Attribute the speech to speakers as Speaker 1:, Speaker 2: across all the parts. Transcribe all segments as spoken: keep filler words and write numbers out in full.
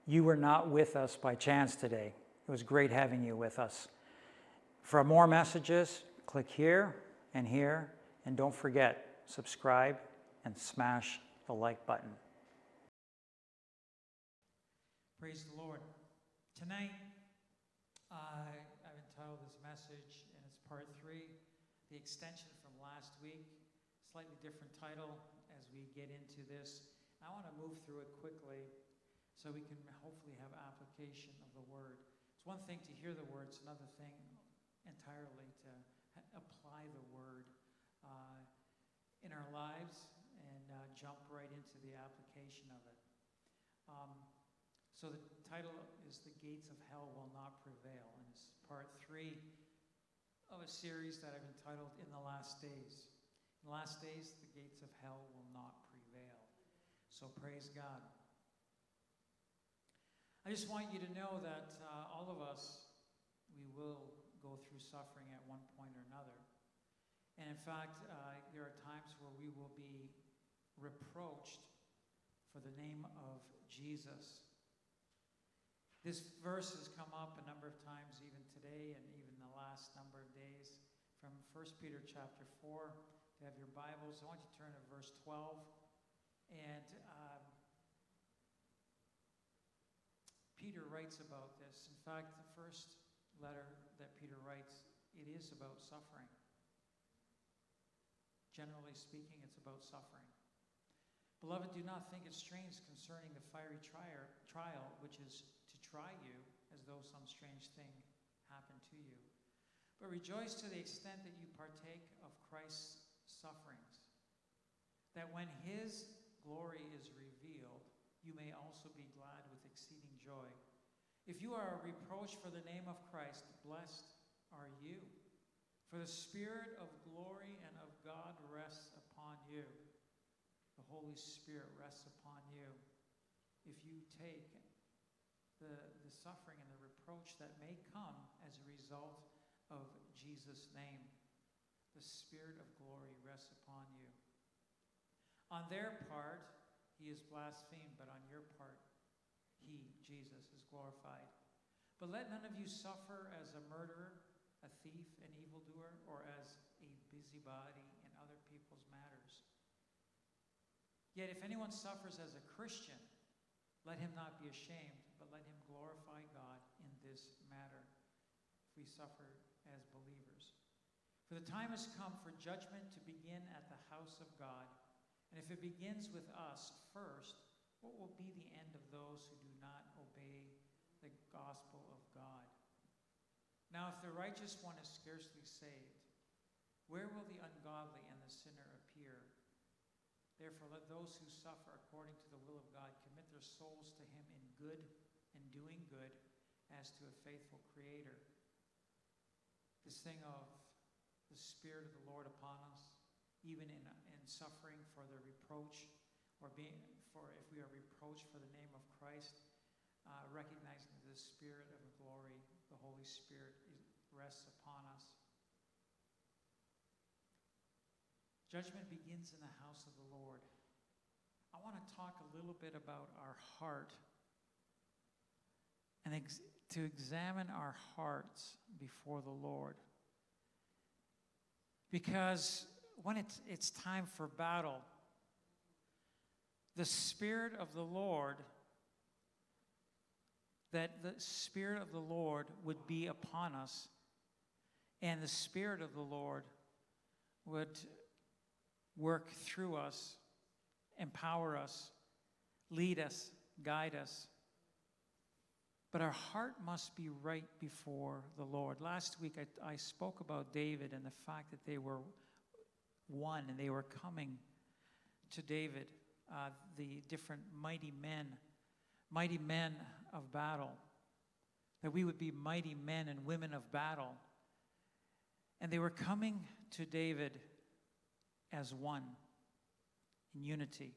Speaker 1: You were not with us by chance today. It was great having you with us. For more messages, click here and here, and don't forget, subscribe and smash the like button.
Speaker 2: Praise the Lord. Tonight, uh, I've entitled this message, and it's part three, the extension from last week. Slightly different title as we get into this. I want to move through it quickly so we can hopefully have application of the Word. It's one thing to hear the Word, it's another thing entirely to ha- apply the Word uh, in our lives and uh, jump right into the application of it. Um, so the title is The Gates of Hell Will Not Prevail, and it's part three of a series that I've entitled In the Last Days. In the last days, the gates of hell will not prevail. So praise God. I just want you to know that uh, all of us, we will go through suffering at one point or another. And in fact, uh, there are times where we will be reproached for the name of Jesus. This verse has come up a number of times even today and even the last number of days from First Peter chapter four. If you have your Bibles, I want you to turn to verse twelve. And um, Peter writes about this. In fact, the first letter that Peter writes, it is about suffering. Generally speaking, it's about suffering. Beloved, do not think it strange concerning the fiery trial, trial which is to try you, as though some strange thing happened to you. But rejoice to the extent that you partake of Christ's sufferings, that when his glory is revealed, you may also be glad with exceeding joy. If you are reproached for the name of Christ, blessed are you, for the Spirit of glory and of God rests upon you. The Holy Spirit rests upon you if you take the, the suffering and the reproach that may come as a result of Jesus' name. The Spirit of glory rests upon you. On their part, he is blasphemed, but on your part, he, Jesus, is glorified. But let none of you suffer as a murderer, a thief, an evildoer, or as a busybody in other people's matters. Yet if anyone suffers as a Christian, let him not be ashamed, but let him glorify God in this matter, if we suffer as believers. For the time has come for judgment to begin at the house of God. And if it begins with us first, what will be the end of those who do not obey the gospel of God? Now, if the righteous one is scarcely saved, where will the ungodly and the sinner appear? Therefore, let those who suffer according to the will of God commit their souls to him in good and doing good as to a faithful Creator. This thing of the Spirit of the Lord upon us, even in, in suffering for the reproach, or being for if we are reproached for the name of Christ, uh, recognizing that the Spirit of glory, the Holy Spirit, is, rests upon us. Judgment begins in the house of the Lord. I want to talk a little bit about our heart and ex- to examine our hearts before the Lord. Because when it's, it's time for battle, the Spirit of the Lord, that the Spirit of the Lord would be upon us, and the Spirit of the Lord would work through us, empower us, lead us, guide us. But our heart must be right before the Lord. Last week I, I spoke about David and the fact that they were one and they were coming to David, uh, the different mighty men, mighty men of battle, that we would be mighty men and women of battle. And they were coming to David as one, in unity.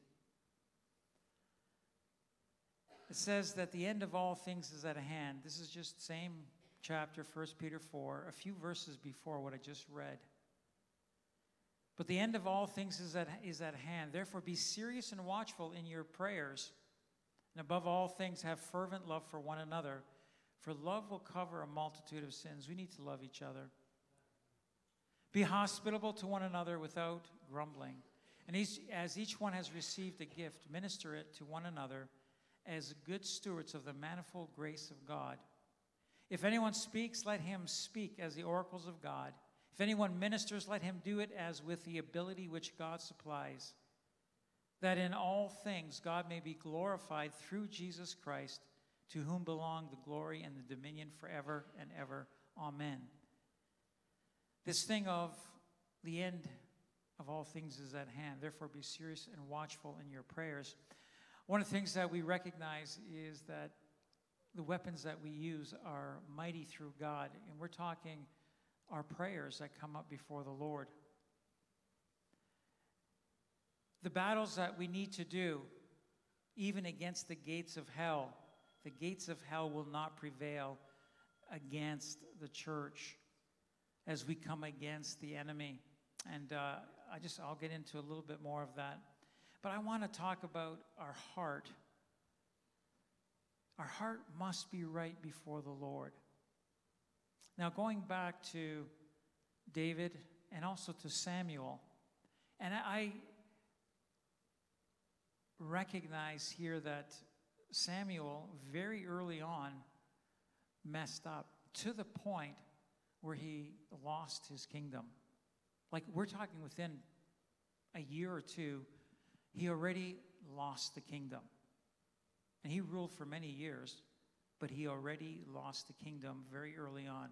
Speaker 2: It says that the end of all things is at hand. This is just same chapter, First Peter four, a few verses before what I just read. But the end of all things is at, is at hand. Therefore, be serious and watchful in your prayers. And above all things, have fervent love for one another, for love will cover a multitude of sins. We need to love each other. Be hospitable to one another without grumbling. And each, as each one has received a gift, minister it to one another as good stewards of the manifold grace of God. If anyone speaks, let him speak as the oracles of God. If anyone ministers, let him do it as with the ability which God supplies, that in all things God may be glorified through Jesus Christ, to whom belong the glory and the dominion forever and ever. Amen. This thing of the end of all things is at hand. Therefore, be serious and watchful in your prayers. One of the things that we recognize is that the weapons that we use are mighty through God. And we're talking our prayers that come up before the Lord. The battles that we need to do, even against the gates of hell, the gates of hell will not prevail against the church as we come against the enemy. And uh, I just, I'll get into a little bit more of that. But I want to talk about our heart. Our heart must be right before the Lord. Now, going back to David and also to Samuel, and I recognize here that Samuel very early on messed up to the point where he lost his kingdom. Like, we're talking within a year or two, he already lost the kingdom. And he ruled for many years, but he already lost the kingdom very early on.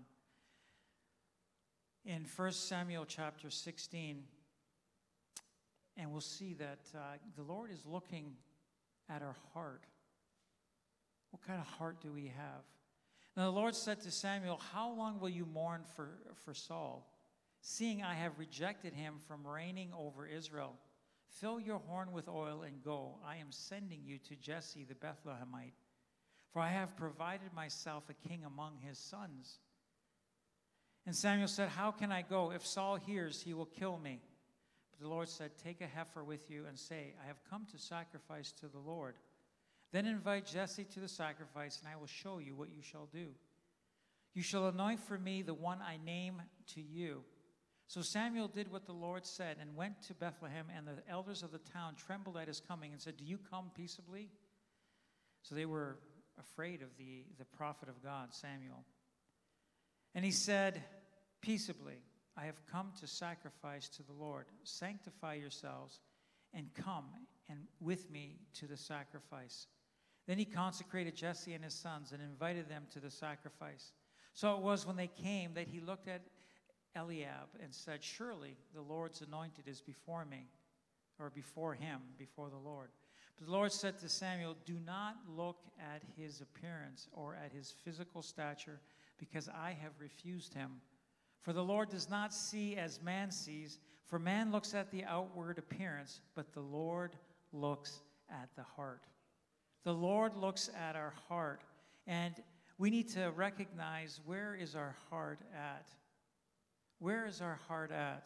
Speaker 2: In First Samuel chapter sixteen, and we'll see that uh, the Lord is looking at our heart. What kind of heart do we have? Now the Lord said to Samuel, how long will you mourn for, for Saul, seeing I have rejected him from reigning over Israel? Fill your horn with oil and go. I am sending you to Jesse the Bethlehemite, for I have provided myself a king among his sons. And Samuel said, how can I go? If Saul hears, he will kill me. But the Lord said, take a heifer with you and say, I have come to sacrifice to the Lord. Then invite Jesse to the sacrifice, and I will show you what you shall do. You shall anoint for me the one I name to you. So Samuel did what the Lord said and went to Bethlehem, and the elders of the town trembled at his coming and said, do you come peaceably? So they were afraid of the, the prophet of God, Samuel. And he said, peaceably, I have come to sacrifice to the Lord. Sanctify yourselves and come and with me to the sacrifice. Then he consecrated Jesse and his sons and invited them to the sacrifice. So it was when they came that he looked at Eliab and said, surely the Lord's anointed is before me, or before him, before the Lord. But the Lord said to Samuel, do not look at his appearance or at his physical stature, because I have refused him. For the Lord does not see as man sees, for man looks at the outward appearance, but the Lord looks at the heart. The Lord looks at our heart, and we need to recognize, where is our heart at? Where is our heart at?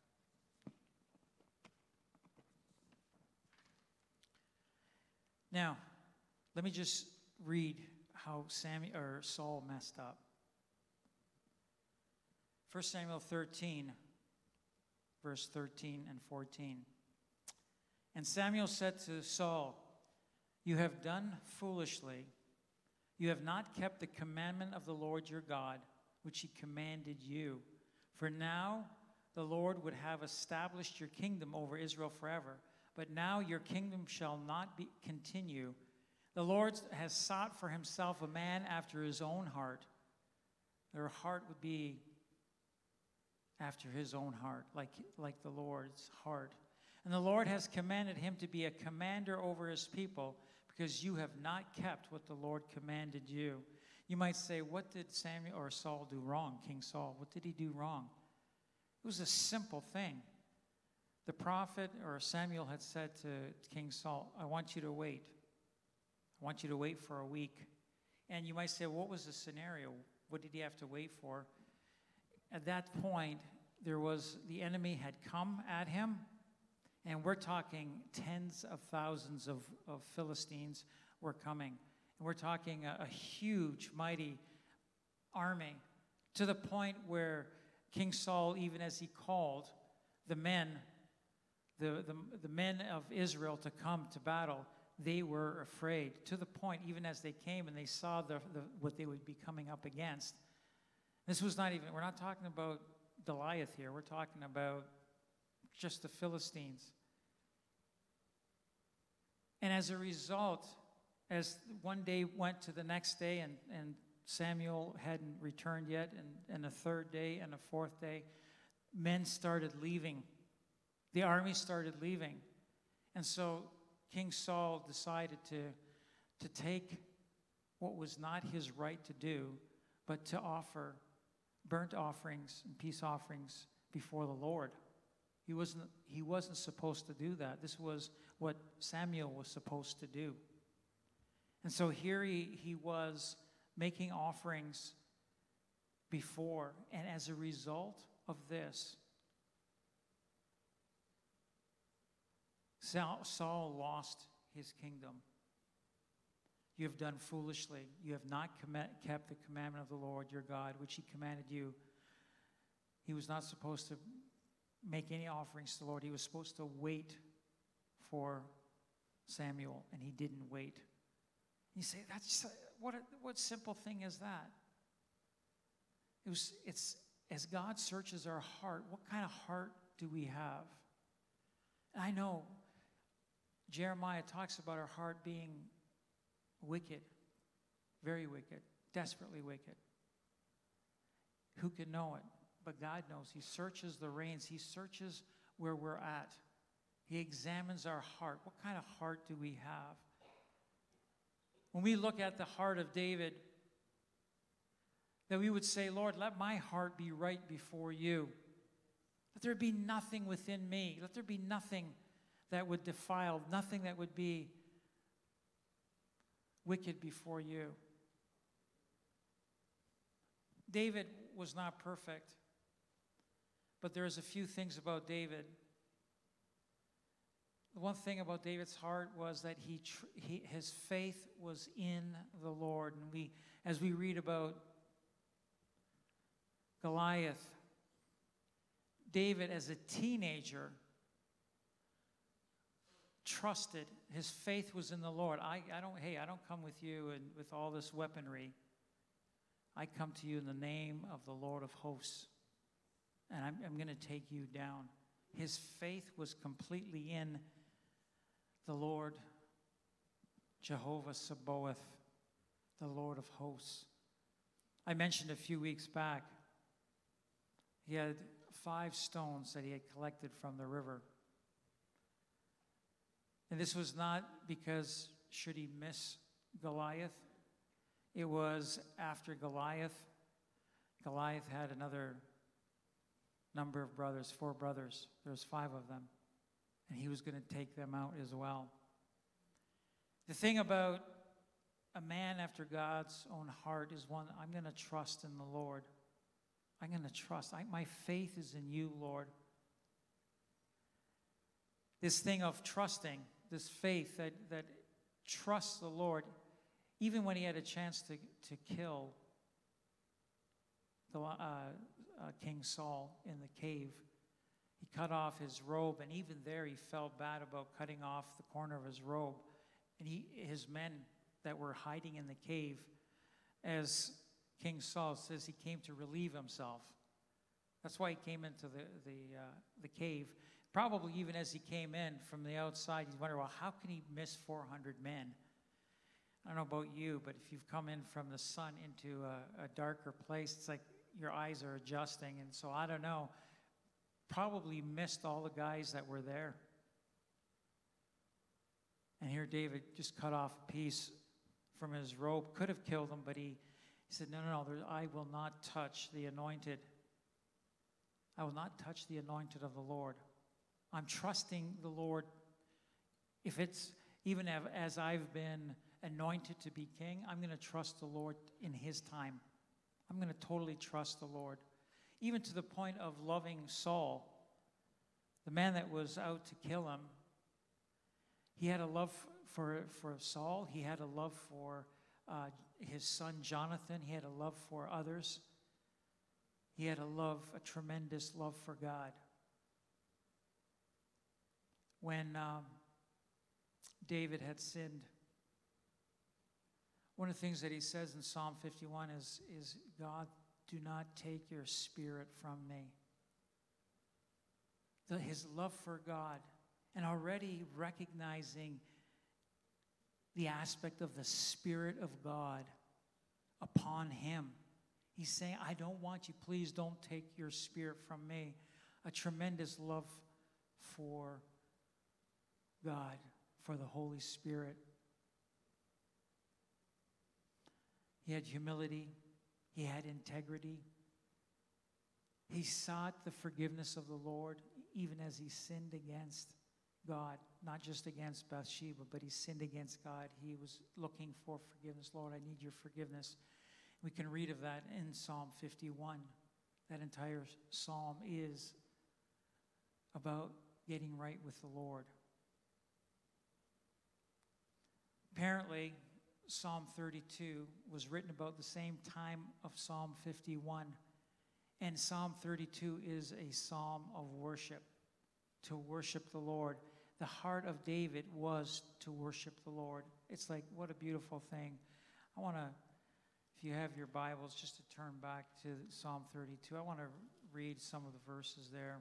Speaker 2: Now, let me just read how Samuel or Saul messed up. First Samuel thirteen, verse thirteen and fourteen. And Samuel said to Saul, you have done foolishly. You have not kept the commandment of the Lord your God, which he commanded you. For now the Lord would have established your kingdom over Israel forever. But now your kingdom shall not be, continue. The Lord has sought for himself a man after his own heart. Their heart would be after his own heart, like, like the Lord's heart. And the Lord has commanded him to be a commander over his people, because you have not kept what the Lord commanded you. You might say, what did Samuel or Saul do wrong, King Saul? What did he do wrong? It was a simple thing. The prophet or Samuel had said to King Saul, I want you to wait. I want you to wait for a week. And you might say, what was the scenario? What did he have to wait for? At that point, there was, the enemy had come at him, and we're talking tens of thousands of, of Philistines were coming. And we're talking a, a huge, mighty army, to the point where King Saul, even as he called the men, the, the, the men of Israel to come to battle, they were afraid, to the point even as they came and they saw the, the, what they would be coming up against. This was not even, we're not talking about Goliath here. We're talking about just the Philistines. And as a result, as one day went to the next day and, and Samuel hadn't returned yet, and, and a third day and a fourth day, men started leaving. The army started leaving. And so King Saul decided to, to take what was not his right to do, but to offer burnt offerings and peace offerings before the Lord. He wasn't, he wasn't supposed to do that. This was what Samuel was supposed to do. And so here he, he was making offerings before, and as a result of this, Saul, Saul lost his kingdom. You have done foolishly. You have not com- kept the commandment of the Lord your God, which he commanded you. He was not supposed to make any offerings to the Lord. He was supposed to wait for Samuel, and he didn't wait. You say, that's what a, what simple thing is that? It was, it's as God searches our heart, what kind of heart do we have? And I know Jeremiah talks about our heart being wicked, very wicked, desperately wicked. Who can know it? But God knows. He searches the reins. He searches where we're at. He examines our heart. What kind of heart do we have? When we look at the heart of David, that we would say, Lord, let my heart be right before you. Let there be nothing within me. Let there be nothing that would defile, nothing that would be wicked before you. David was not perfect, but there's a few things about David. The one thing about David's heart was that he, tr- he his faith was in the Lord. And we, as we read about Goliath, David as a teenager trusted. His faith was in the Lord. I, I don't, hey, I don't come with you and with all this weaponry. I come to you in the name of the Lord of hosts, and I'm, I'm going to take you down. His faith was completely in the Lord, Jehovah Sabaoth, the Lord of hosts. I mentioned a few weeks back, he had five stones that he had collected from the river. And this was not because should he miss Goliath. It was after Goliath. Goliath had another number of brothers, four brothers. There was five of them. And he was going to take them out as well. The thing about a man after God's own heart is one, I'm going to trust in the Lord. I'm going to trust. I, my faith is in you, Lord. This thing of trusting, this faith that, that trusts the Lord, even when he had a chance to, to kill the, uh, uh, King Saul in the cave, he cut off his robe, and even there he felt bad about cutting off the corner of his robe. And he, his men that were hiding in the cave, as King Saul says, he came to relieve himself. That's why he came into the, the, uh, the cave. Probably even as he came in from the outside, he's wondering, well, how can he miss four hundred men? I don't know about you, but if you've come in from the sun into a, a darker place, it's like your eyes are adjusting. And so I don't know, probably missed all the guys that were there. And here David just cut off a piece from his robe. Could have killed him, but he, he said, no, no, no, there, I will not touch the anointed. I will not touch the anointed of the Lord. I'm trusting the Lord. If it's even as I've been anointed to be king, I'm going to trust the Lord in his time. I'm going to totally trust the Lord. Even to the point of loving Saul, the man that was out to kill him. He had a love for, for Saul. He had a love for uh, his son Jonathan. He had a love for others. He had a love, a tremendous love for God. When um, David had sinned, one of the things that he says in Psalm fifty-one is, is God, do not take your spirit from me. The, his love for God, and already recognizing the aspect of the Spirit of God upon him. He's saying, I don't want you, please don't take your spirit from me. A tremendous love for God, for the Holy Spirit. He had humility. He had integrity. He sought the forgiveness of the Lord, even as he sinned against God, not just against Bathsheba, but he sinned against God. He was looking for forgiveness. Lord, I need your forgiveness. We can read of that in Psalm fifty-one. That entire psalm is about getting right with the Lord. Apparently, Psalm thirty-two was written about the same time of Psalm fifty-one. And Psalm thirty-two is a psalm of worship, to worship the Lord. The heart of David was to worship the Lord. It's like, what a beautiful thing. I want to, if you have your Bibles, just to turn back to Psalm thirty-two, I want to read some of the verses there.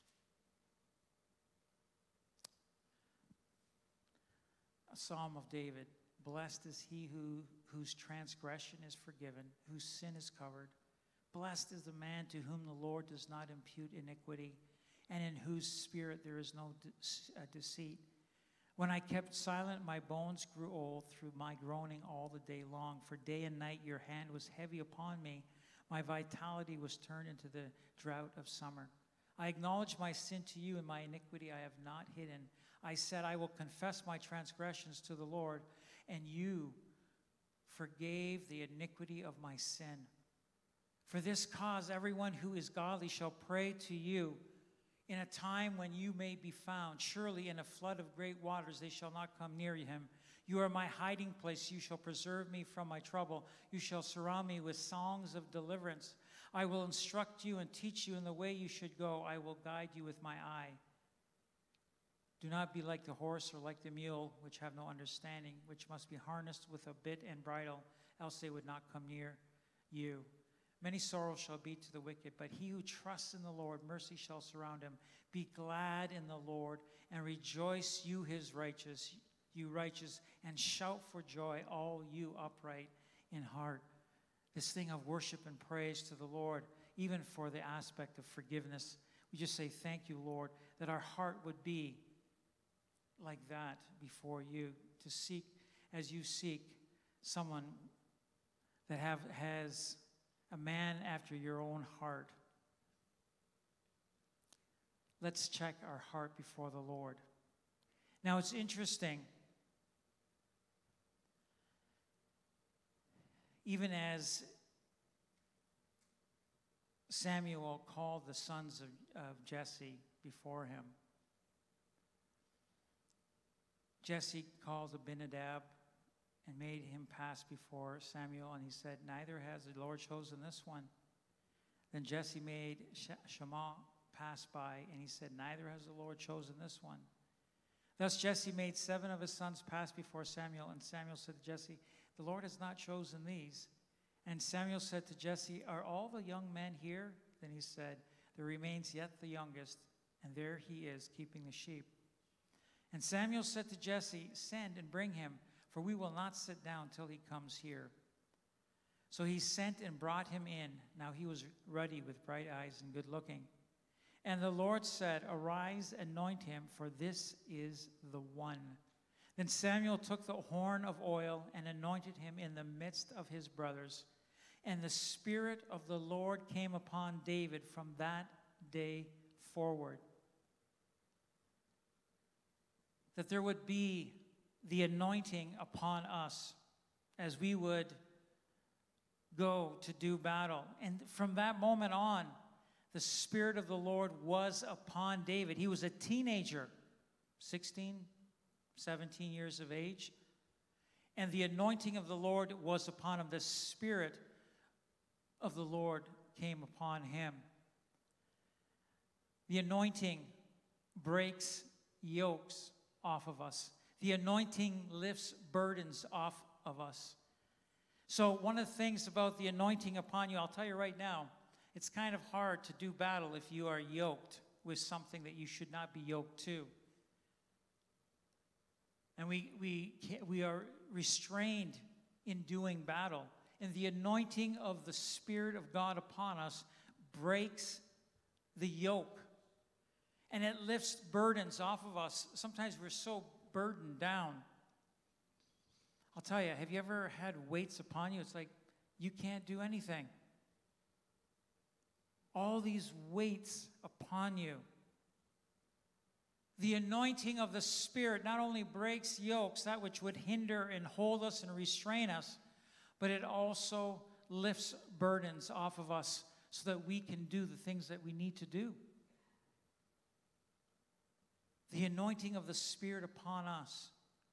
Speaker 2: A Psalm of David. Blessed is he who, whose transgression is forgiven, whose sin is covered. Blessed is the man to whom the Lord does not impute iniquity, and in whose spirit there is no de- uh, deceit. When I kept silent, my bones grew old through my groaning all the day long. For day and night your hand was heavy upon me. My vitality was turned into the drought of summer. I acknowledged my sin to you, and my iniquity I have not hidden. I said, I will confess my transgressions to the Lord, and you forgave the iniquity of my sin. For this cause, everyone who is godly shall pray to you in a time when you may be found. Surely in a flood of great waters they shall not come near him. You are my hiding place. You shall preserve me from my trouble. You shall surround me with songs of deliverance. I will instruct you and teach you in the way you should go. I will guide you with my eye. Do not be like the horse or like the mule, which have no understanding, which must be harnessed with a bit and bridle, else they would not come near you. Many sorrows shall be to the wicked, but he who trusts in the Lord, mercy shall surround him. Be glad in the Lord, and rejoice, you his righteous, you righteous, and shout for joy, all you upright in heart. This thing of worship and praise to the Lord, even for the aspect of forgiveness. We just say, thank you, Lord, that our heart would be like that before you, to seek, as you seek, someone that have has a man after your own heart. Let's check our heart before the Lord. Now, it's interesting. Even as Samuel called the sons of, of Jesse before him, Jesse called Abinadab and made him pass before Samuel, and he said, neither has the Lord chosen this one. Then Jesse made Shammah pass by, and he said, neither has the Lord chosen this one. Thus Jesse made seven of his sons pass before Samuel, and Samuel said to Jesse, the Lord has not chosen these. And Samuel said to Jesse, are all the young men here? Then he said, there remains yet the youngest, and there he is, keeping the sheep. And Samuel said to Jesse, send and bring him, for we will not sit down till he comes here. So he sent and brought him in. Now he was ruddy with bright eyes and good looking. And the Lord said, arise, anoint him, for this is the one. Then Samuel took the horn of oil and anointed him in the midst of his brothers. And the Spirit of the Lord came upon David from that day forward. That there would be the anointing upon us as we would go to do battle. And from that moment on, the Spirit of the Lord was upon David. He was a teenager, sixteen, seventeen years of age. And the anointing of the Lord was upon him. The Spirit of the Lord came upon him. The anointing breaks yokes off of us. The anointing lifts burdens off of us. So one of the things about the anointing upon you, I'll tell you right now, it's kind of hard to do battle if you are yoked with something that you should not be yoked to. And we, we, we are restrained in doing battle. And the anointing of the Spirit of God upon us breaks the yoke. And it lifts burdens off of us. Sometimes we're so burdened down. I'll tell you, have you ever had weights upon you? It's like you can't do anything. All these weights upon you. The anointing of the Spirit not only breaks yokes, that which would hinder and hold us and restrain us, but it also lifts burdens off of us so that we can do the things that we need to do. The anointing of the Spirit upon us.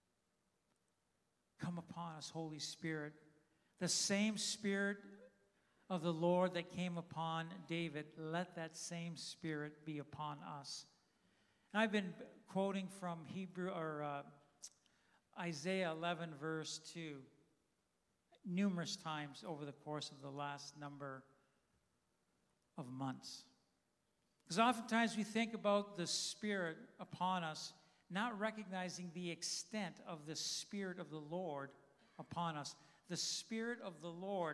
Speaker 2: Come upon us, Holy Spirit. The same Spirit of the Lord that came upon David, let that same Spirit be upon us. And I've been quoting from Hebrew or uh, Isaiah eleven, verse two, numerous times over the course of the last number of months. Because oftentimes we think about the Spirit upon us, not recognizing the extent of the Spirit of the Lord upon us. The Spirit of the Lord,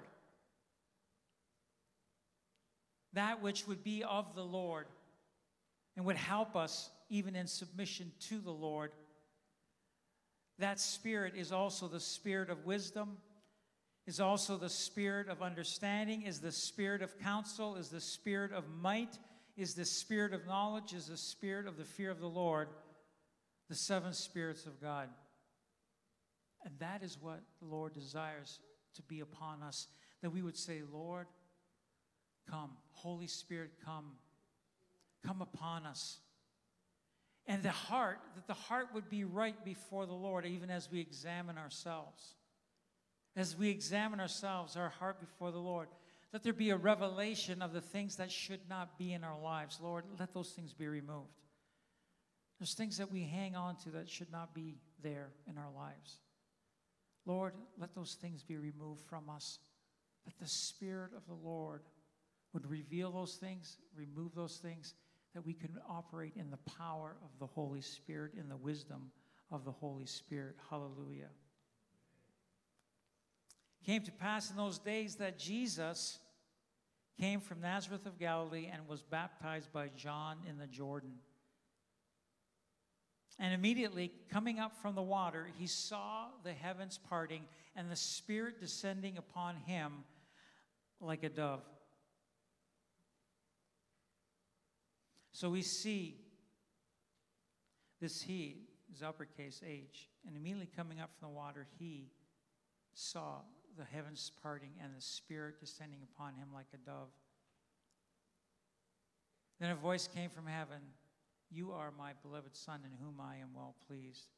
Speaker 2: that which would be of the Lord and would help us even in submission to the Lord. That Spirit is also the Spirit of wisdom, is also the Spirit of understanding, is the Spirit of counsel, is the Spirit of might, is the Spirit of knowledge, is the Spirit of the fear of the Lord, the seven spirits of God. And that is what the Lord desires to be upon us, that we would say, Lord, come. Holy Spirit, come. Come upon us. And the heart, that the heart would be right before the Lord, even as we examine ourselves. As we examine ourselves, our heart before the Lord, let there be a revelation of the things that should not be in our lives. Lord, let those things be removed. There's things that we hang on to that should not be there in our lives. Lord, let those things be removed from us. That the Spirit of the Lord would reveal those things, remove those things, that we can operate in the power of the Holy Spirit, in the wisdom of the Holy Spirit. Hallelujah. It came to pass in those days that Jesus came from Nazareth of Galilee and was baptized by John in the Jordan. And immediately, coming up from the water, he saw the heavens parting and the Spirit descending upon him like a dove. So we see this he is uppercase H. And immediately coming up from the water, he saw the heavens parting and the Spirit descending upon him like a dove. Then a voice came from heaven, "You are my beloved Son, in whom I am well pleased."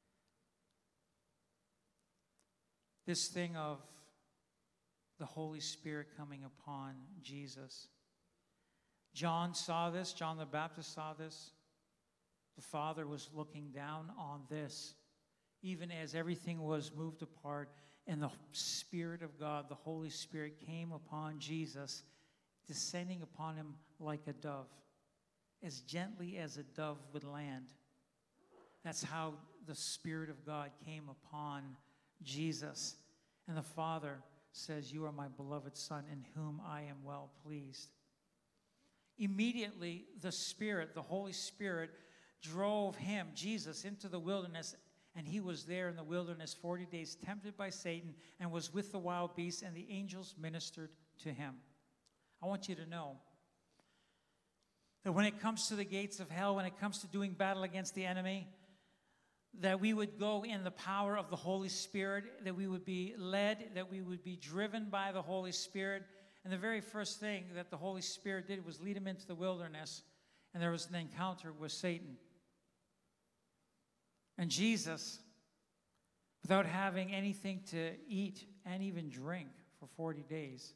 Speaker 2: This thing of the Holy Spirit coming upon Jesus. John saw this. John the Baptist saw this. The Father was looking down on this, even as everything was moved apart, and the Spirit of God, the Holy Spirit, came upon Jesus, descending upon him like a dove, as gently as a dove would land. That's how the Spirit of God came upon Jesus. And the Father says, "You are my beloved Son, in whom I am well pleased." Immediately, the Spirit, the Holy Spirit, drove him, Jesus, into the wilderness, and he was there in the wilderness forty days, tempted by Satan, and was with the wild beasts, and the angels ministered to him. I want you to know that when it comes to the gates of hell, when it comes to doing battle against the enemy, that we would go in the power of the Holy Spirit, that we would be led, that we would be driven by the Holy Spirit. And the very first thing that the Holy Spirit did was lead him into the wilderness, and there was an encounter with Satan. And Jesus, without having anything to eat and even drink for forty days,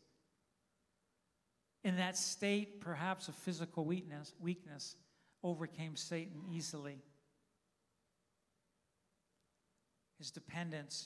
Speaker 2: in that state perhaps of physical weakness, weakness, overcame Satan easily. His dependence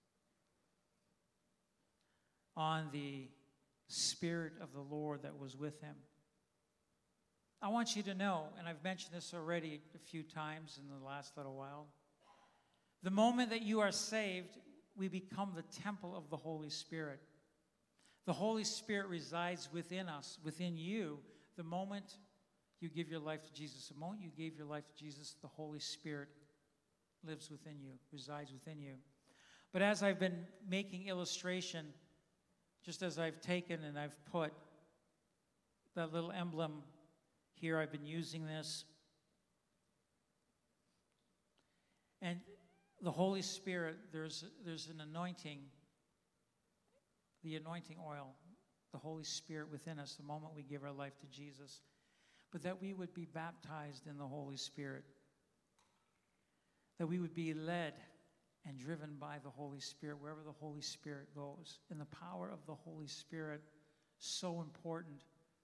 Speaker 2: on the Spirit of the Lord that was with him. I want you to know, and I've mentioned this already a few times in the last little while, the moment that you are saved, we become the temple of the Holy Spirit. The Holy Spirit resides within us, within you. The moment you give your life to Jesus, the moment you gave your life to Jesus, the Holy Spirit lives within you, resides within you. But as I've been making illustration, just as I've taken and I've put that little emblem here, I've been using this. And the Holy Spirit, there's, there's an anointing, the anointing oil, the Holy Spirit within us the moment we give our life to Jesus. But that we would be baptized in the Holy Spirit. That we would be led and driven by the Holy Spirit wherever the Holy Spirit goes. And the power of the Holy Spirit, so important.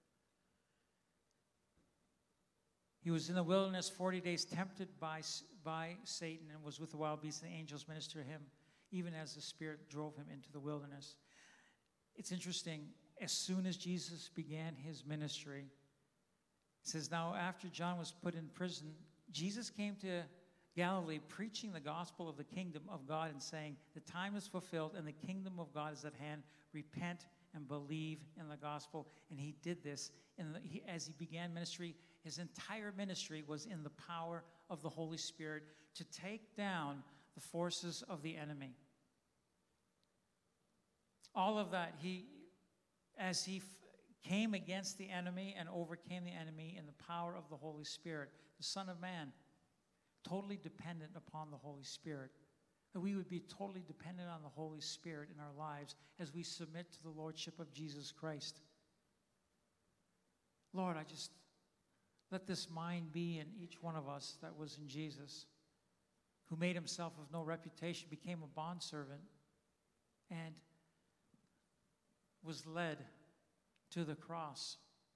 Speaker 2: He was in the wilderness forty days, tempted by, by Satan, and was with the wild beasts, and the angels ministered to him, even as the Spirit drove him into the wilderness. It's interesting, as soon as Jesus began his ministry, it says, now after John was put in prison, Jesus came to Galilee preaching the gospel of the kingdom of God and saying, the time is fulfilled and the kingdom of God is at hand. Repent and believe in the gospel. And he did this in the, he, as he began ministry. His entire ministry was in the power of the Holy Spirit to take down the forces of the enemy. All of that, he, as he f- came against the enemy and overcame the enemy in the power of the Holy Spirit, the Son of Man, totally dependent upon the Holy Spirit. That we would be totally dependent on the Holy Spirit in our lives as we submit to the Lordship of Jesus Christ. Lord, I just let this mind be in each one of us that was in Jesus, who made himself of no reputation, became a bondservant, and was led to the cross.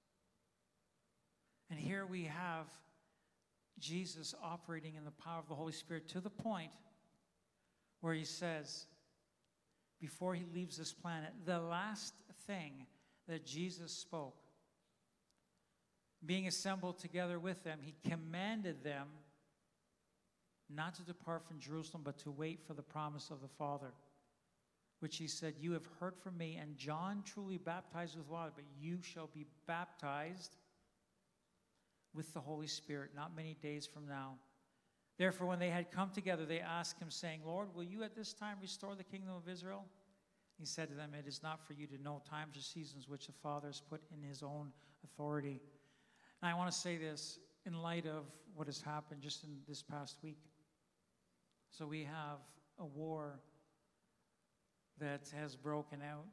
Speaker 2: And here we have Jesus operating in the power of the Holy Spirit to the point where he says, before he leaves this planet, the last thing that Jesus spoke, being assembled together with them, he commanded them not to depart from Jerusalem, but to wait for the promise of the Father, which he said, you have heard from me, and John truly baptized with water, but you shall be baptized with the Holy Spirit not many days from now. Therefore, when they had come together, they asked him, saying, Lord, will you at this time restore the kingdom of Israel? He said to them, it is not for you to know times or seasons which the Father has put in his own authority. And I want to say this in light of what has happened just in this past week. So we have a war that has broken out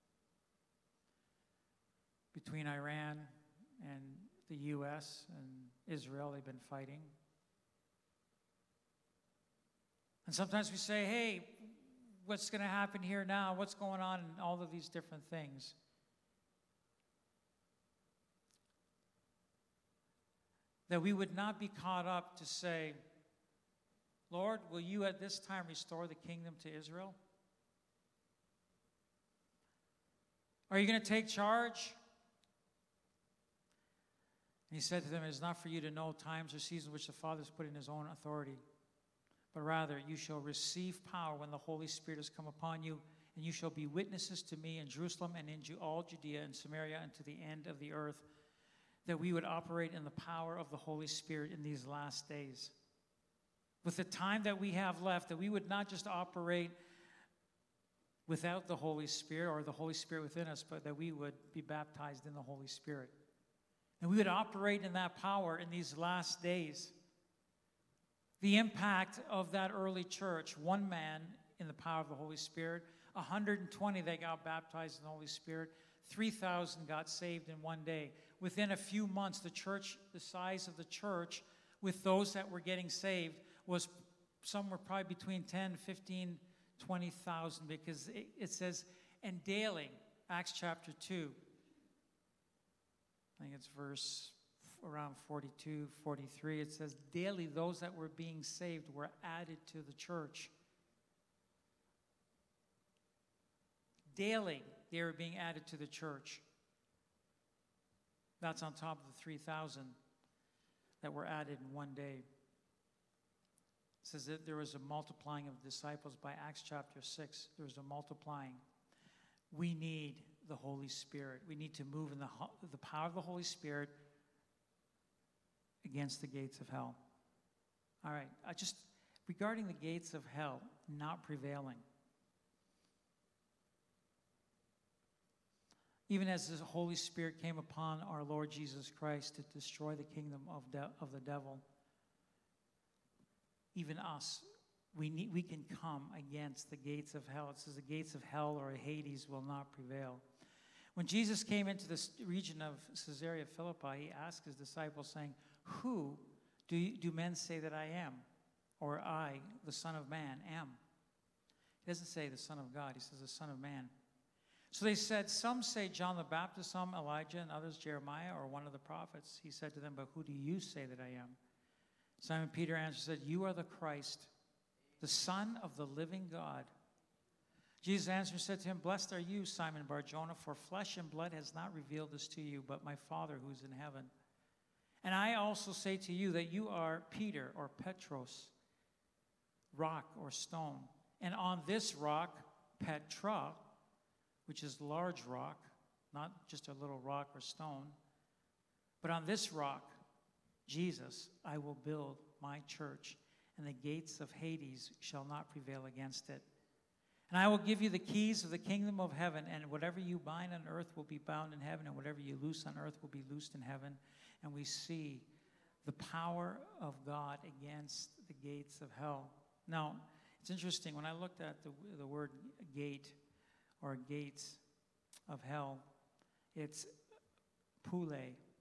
Speaker 2: between Iran and the U S and Israel. They've been fighting. And sometimes we say, hey, what's going to happen here now? What's going on? And all of these different things. That we would not be caught up to say, Lord, will you at this time restore the kingdom to Israel? Are you going to take charge? And he said to them, it is not for you to know times or seasons which the Father has put in his own authority, but rather you shall receive power when the Holy Spirit has come upon you, and you shall be witnesses to me in Jerusalem and in all Judea and Samaria and to the end of the earth. That we would operate in the power of the Holy Spirit in these last days. With the time that we have left, that we would not just operate without the Holy Spirit or the Holy Spirit within us, but that we would be baptized in the Holy Spirit. And we would operate in that power in these last days. The impact of that early church, one man in the power of the Holy Spirit, one hundred twenty that got baptized in the Holy Spirit, three thousand got saved in one day. Within a few months, the church, the size of the church, with those that were getting saved, was somewhere probably between ten, fifteen, twenty thousand, because it, it says, and daily, Acts chapter two, I think it's verse around forty-two, forty-three, it says, daily those that were being saved were added to the church. Daily, they were being added to the church. That's on top of the three thousand that were added in one day. It says that there was a multiplying of disciples by Acts chapter six. There was a multiplying. We need the Holy Spirit. We need to move in the, the power of the Holy Spirit against the gates of hell. All right, I just, regarding the gates of hell not prevailing. Even as the Holy Spirit came upon our Lord Jesus Christ to destroy the kingdom of, de- of the devil, even us, we, need, we can come against the gates of hell. It says the gates of hell or Hades will not prevail. When Jesus came into this region of Caesarea Philippi, he asked his disciples, saying, who do, you, do men say that I am? Or I, the Son of Man, am? He doesn't say the Son of God. He says the Son of Man. So they said, some say John the Baptist, some Elijah, and others Jeremiah, or one of the prophets. He said to them, but who do you say that I am? Simon Peter answered, said, you are the Christ, the Son of the living God. Jesus answered and said to him, blessed are you, Simon Bar-Jonah, for flesh and blood has not revealed this to you, but my Father who is in heaven. And I also say to you that you are Peter, or Petros, rock or stone. And on this rock, Petra, which is large rock, not just a little rock or stone, but on this rock, Jesus, I will build my church, and the gates of Hades shall not prevail against it. And I will give you the keys of the kingdom of heaven, and whatever you bind on earth will be bound in heaven, and whatever you loose on earth will be loosed in heaven. And we see the power of God against the gates of hell. Now, it's interesting, when I looked at the, the word gate, or gates of hell, it's pule.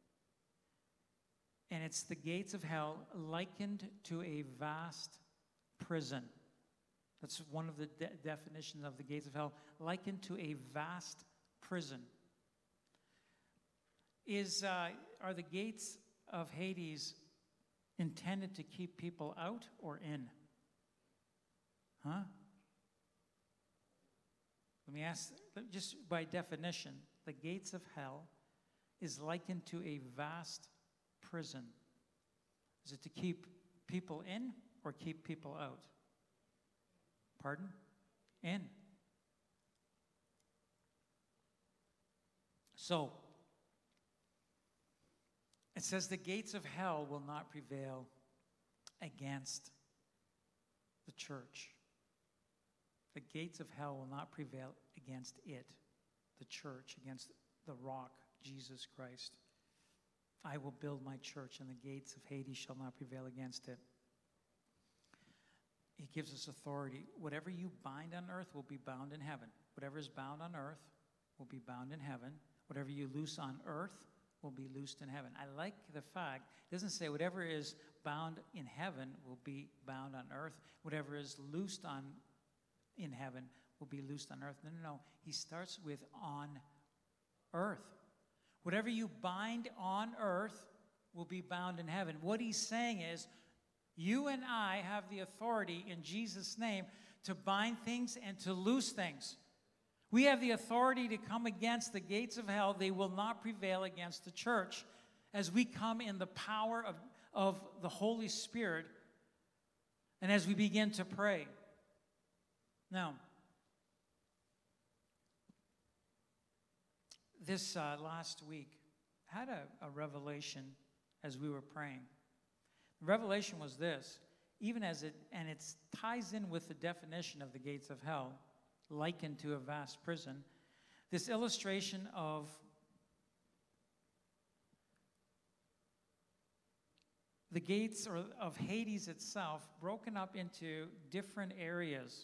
Speaker 2: And it's the gates of hell likened to a vast prison. That's one of the de- definitions of the gates of hell, likened to a vast prison. Is, uh, are the gates of Hades intended to keep people out or in? Huh? Let me ask, just by definition, the gates of hell is likened to a vast prison. Is it to keep people in or keep people out? Pardon? In. So, it says the gates of hell will not prevail against the church. The gates of hell will not prevail against it, the church, against the rock, Jesus Christ. I will build my church, and the gates of Hades shall not prevail against it. He gives us authority. Whatever you bind on earth will be bound in heaven. Whatever is bound on earth will be bound in heaven. Whatever you loose on earth will be loosed in heaven. I like the fact, it doesn't say whatever is bound in heaven will be bound on earth. Whatever is loosed on in heaven will be loosed on earth. No, no, no. He starts with on earth. Whatever you bind on earth will be bound in heaven. What he's saying is, you and I have the authority in Jesus' name to bind things and to loose things. We have the authority to come against the gates of hell. They will not prevail against the church as we come in the power of, of the Holy Spirit and as we begin to pray. Now, this uh, last week, I had a, a revelation as we were praying. The revelation was this, even as it, and it ties in with the definition of the gates of hell, likened to a vast prison, this illustration of the gates or of Hades itself broken up into different areas.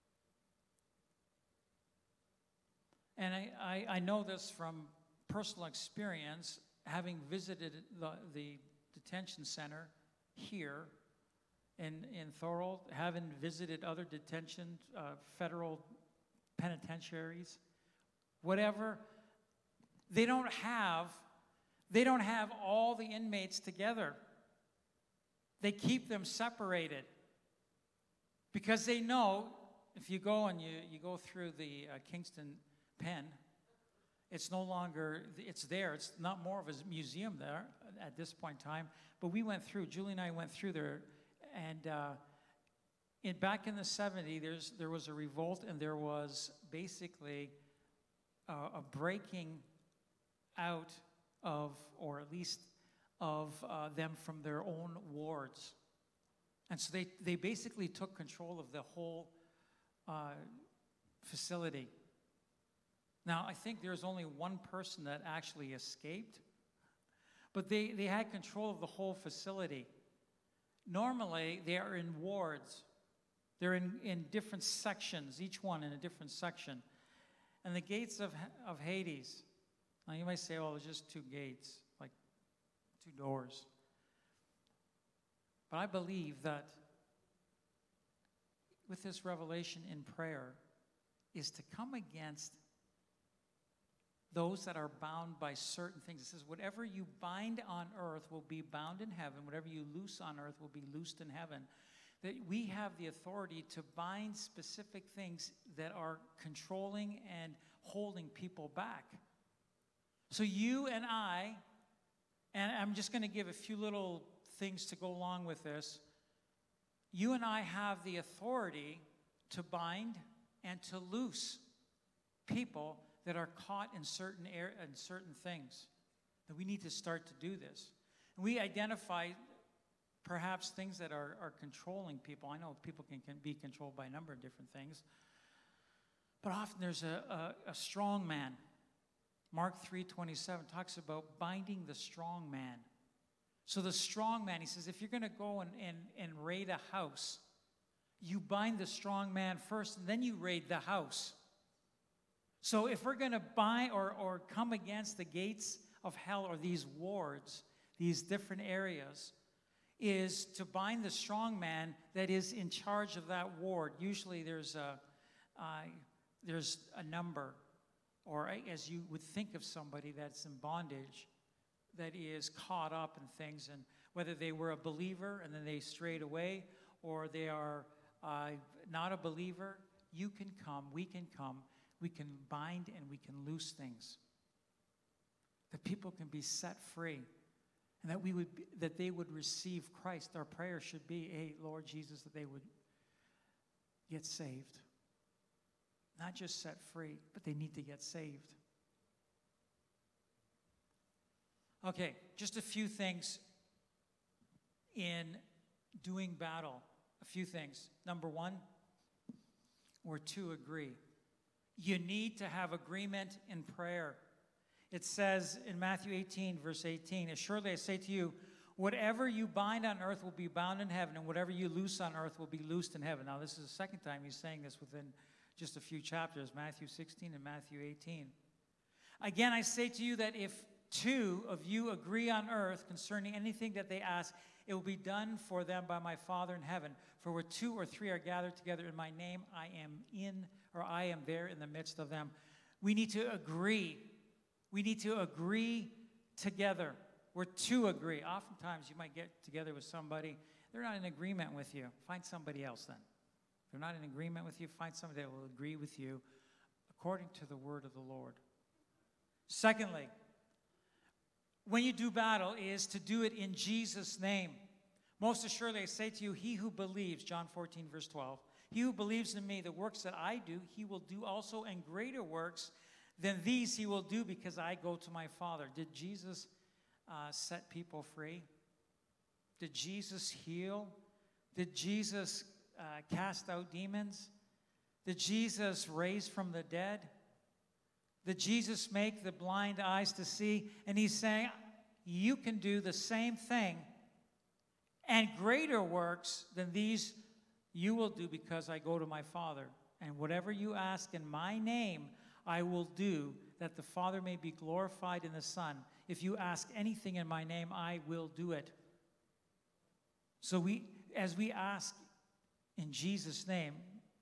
Speaker 2: And I, I, I know this from personal experience, having visited the, the detention center here in, in Thorold, haven't visited other detention, uh, federal penitentiaries, whatever, they don't have, they don't have all the inmates together. They keep them separated because they know if you go and you, you go through the uh, Kingston pen, it's no longer, it's there. It's not more of a museum there at this point in time. But we went through, Julie and I went through there, and uh, in, back in the seventies, there's, there was a revolt, and there was basically uh, a breaking out of, or at least of uh, them from their own wards. And so they, they basically took control of the whole uh, facility. Now, I think there's only one person that actually escaped, but they, they had control of the whole facility. Normally, they are in wards. They're in, in different sections, each one in a different section. And the gates of, of Hades, now you might say, oh, there's just two gates, like two doors. But I believe that with this revelation in prayer is to come against those that are bound by certain things. It says, whatever you bind on earth will be bound in heaven. Whatever you loose on earth will be loosed in heaven. That we have the authority to bind specific things that are controlling and holding people back. So you and I, and I'm just going to give a few little things to go along with this. You and I have the authority to bind and to loose people that are caught in certain air, in certain things. That we need to start to do this. And we identify perhaps things that are, are controlling people. I know people can, can be controlled by a number of different things. But often there's a, a, a strong man. Mark three twenty-seven talks about binding the strong man. So the strong man, he says, if you're going to go and, and, and raid a house, you bind the strong man first, and then you raid the house. So if we're going to bind or, or come against the gates of hell or these wards, these different areas, is to bind the strong man that is in charge of that ward. Usually there's a, uh, there's a number, or as you would think of somebody that's in bondage, that is caught up in things, and whether they were a believer and then they strayed away, or they are uh, not a believer, you can come, we can come, we can bind and we can loose things. That people can be set free, and that we would be, that they would receive Christ. Our prayer should be, hey, Lord Jesus, that they would get saved. Not just set free, but they need to get saved. Okay, just a few things in doing battle. A few things. Number one, we're to agree. You need to have agreement in prayer. It says in Matthew eighteen, verse eighteen, assuredly I say to you, whatever you bind on earth will be bound in heaven, and whatever you loose on earth will be loosed in heaven. Now, this is the second time he's saying this within just a few chapters, Matthew sixteen and Matthew eighteen. Again, I say to you that if two of you agree on earth concerning anything that they ask, it will be done for them by my Father in heaven. For where two or three are gathered together in my name, I am in, or I am there in the midst of them. We need to agree. We need to agree together. We're to agree. Oftentimes you might get together with somebody, they're not in agreement with you. Find somebody else then. If they're not in agreement with you, find somebody that will agree with you according to the word of the Lord. Secondly, when you do battle is to do it in Jesus' name. Most assuredly I say to you, he who believes, John fourteen, verse twelve, he who believes in me, the works that I do, he will do also, and greater works than these he will do, because I go to my Father. Did Jesus uh, set people free? Did Jesus heal? Did Jesus uh, cast out demons? Did Jesus raise from the dead? Did Jesus make the blind eyes to see? And he's saying, you can do the same thing, and greater works than these you will do, because I go to my Father. And whatever you ask in my name, I will do, that the Father may be glorified in the Son. If you ask anything in my name, I will do it. So we, as we ask in Jesus' name,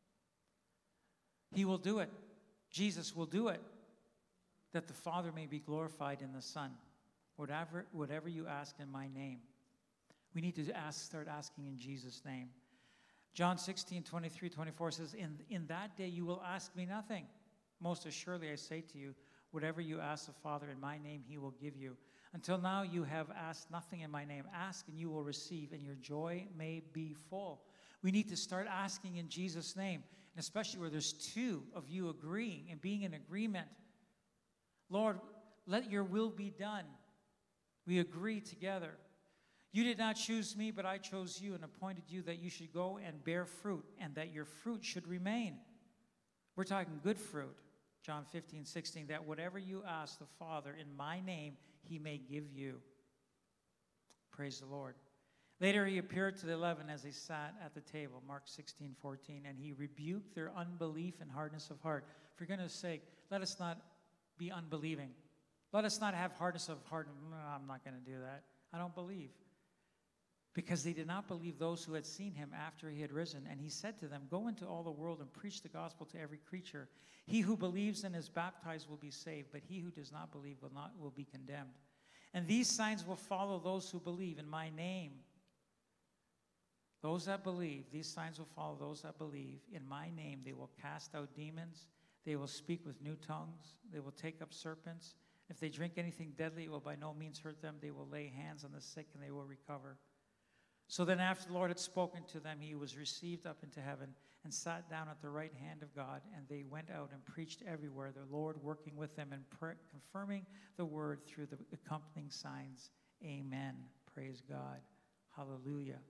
Speaker 2: he will do it. Jesus will do it, that the Father may be glorified in the Son. Whatever, whatever you ask in my name. We need to ask, start asking in Jesus' name. John sixteen, twenty-three, twenty-four says, in, in that day you will ask me nothing. Most assuredly I say to you, whatever you ask the Father in my name, he will give you. Until now you have asked nothing in my name. Ask and you will receive, and your joy may be full. We need to start asking in Jesus' name, and especially where there's two of you agreeing and being in agreement. Lord, let your will be done. We agree together. You did not choose me, but I chose you and appointed you that you should go and bear fruit, and that your fruit should remain. We're talking good fruit. John fifteen, sixteen, that whatever you ask the Father in my name, he may give you. Praise the Lord. Later he appeared to the eleven as they sat at the table, Mark sixteen, fourteen, and he rebuked their unbelief and hardness of heart. For goodness sake, let us not be unbelieving. Let us not have hardness of heart. No, I'm not going to do that. I don't believe. Because they did not believe those who had seen him after he had risen. And he said to them, go into all the world and preach the gospel to every creature. He who believes and is baptized will be saved, but he who does not believe will not will be condemned. And these signs will follow those who believe in my name. Those that believe, these signs will follow those that believe. In my name they will cast out demons. They will speak with new tongues. They will take up serpents. If they drink anything deadly, it will by no means hurt them. They will lay hands on the sick and they will recover. So then after the Lord had spoken to them, he was received up into heaven and sat down at the right hand of God. And they went out and preached everywhere, the Lord working with them and pre- confirming the word through the accompanying signs. Amen. Praise God. Hallelujah.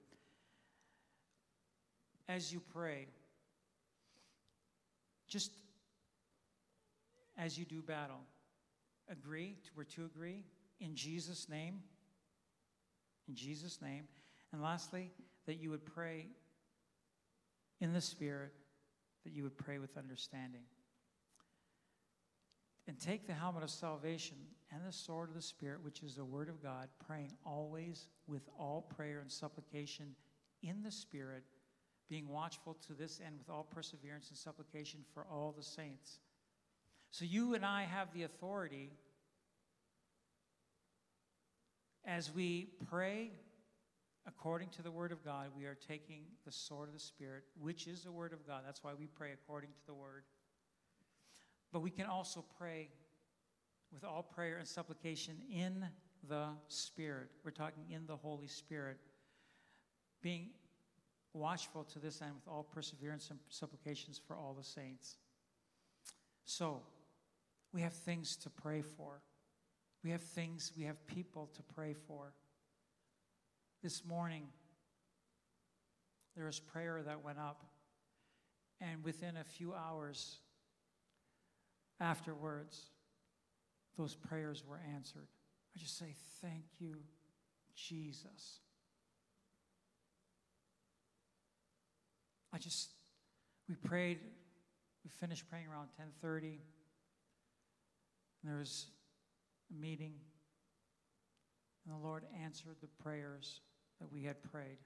Speaker 2: As you pray, just as you do battle, agree, we're to agree, in Jesus' name, in Jesus' name. And lastly, that you would pray in the Spirit, that you would pray with understanding. And take the helmet of salvation and the sword of the Spirit, which is the Word of God, praying always with all prayer and supplication in the Spirit, being watchful to this end with all perseverance and supplication for all the saints. So you and I have the authority as we pray according to the Word of God. We are taking the sword of the Spirit, which is the Word of God. That's why we pray according to the Word. But we can also pray with all prayer and supplication in the Spirit. We're talking in the Holy Spirit, being watchful to this end with all perseverance and supplications for all the saints. So, we have things to pray for. We have things, we have people to pray for. This morning, there was prayer that went up, and within a few hours afterwards, those prayers were answered. I just say, thank you, Jesus. I just, we prayed, we finished praying around ten thirty. And there was a meeting, and the Lord answered the prayers that we had prayed.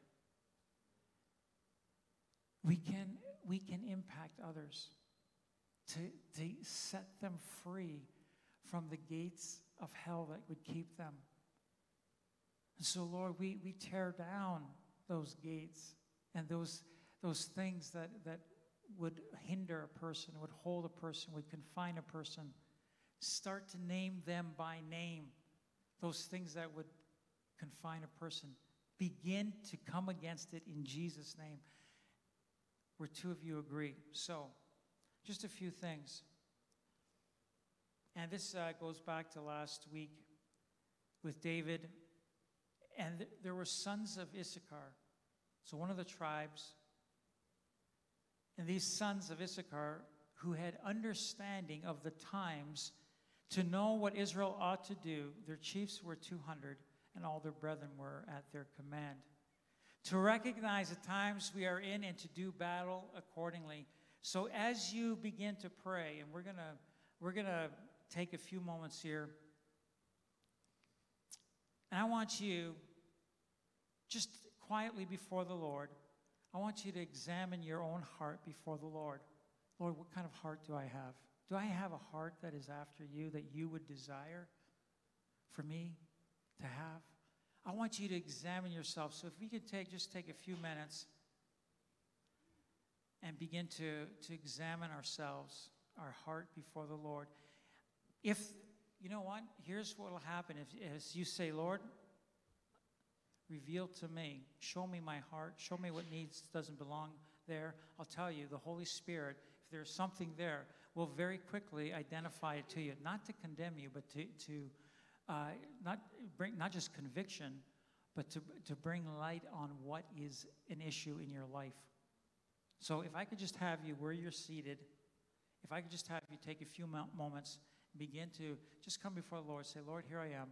Speaker 2: We can, we can impact others to, to set them free from the gates of hell that would keep them. And so, Lord, we, we tear down those gates and those, those things that, that would hinder a person, would hold a person, would confine a person. Start to name them by name, those things that would confine a person. Begin to come against it in Jesus' name. Where two of you agree. So, just a few things. And this uh, goes back to last week with David. And th- there were sons of Issachar. So one of the tribes. And these sons of Issachar who had understanding of the times to know what Israel ought to do. Their chiefs were two hundred, and all their brethren were at their command. To recognize the times we are in and to do battle accordingly. So as you begin to pray, and we're gonna we're gonna take a few moments here, and I want you just quietly before the Lord, I want you to examine your own heart before the Lord. Lord, what kind of heart do I have? Do I have a heart that is after you, that you would desire for me to have? I want you to examine yourself. So if we could take, just take a few minutes and begin to, to examine ourselves, our heart before the Lord. If, you know what, here's what will happen. If, as you say, Lord, reveal to me, show me my heart, show me what needs, doesn't belong there, I'll tell you, the Holy Spirit, if there's something there, will very quickly identify it to you, not to condemn you, but to, to uh, not bring, not just conviction, but to, to bring light on what is an issue in your life. So if I could just have you where you're seated, if I could just have you take a few mo- moments, begin to just come before the Lord, say, Lord, here I am.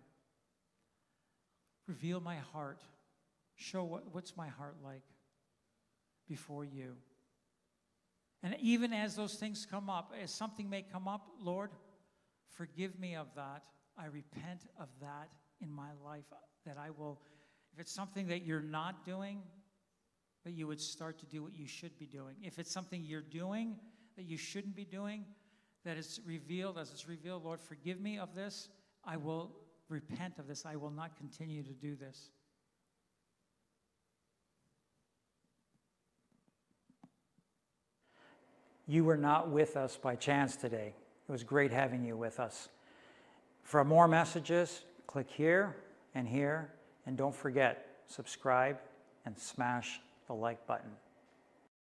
Speaker 2: Reveal my heart. Show what, what's my heart like before you. And even as those things come up, as something may come up, Lord, forgive me of that. I repent of that in my life, that I will, if it's something that you're not doing, that you would start to do what you should be doing. If it's something you're doing that you shouldn't be doing, that it's revealed, as it's revealed, Lord, forgive me of this. I will repent of this. I will not continue to do this.
Speaker 1: You were not with us by chance today. It was great having you with us. For more messages, click here and here, and don't forget, subscribe and smash the like button.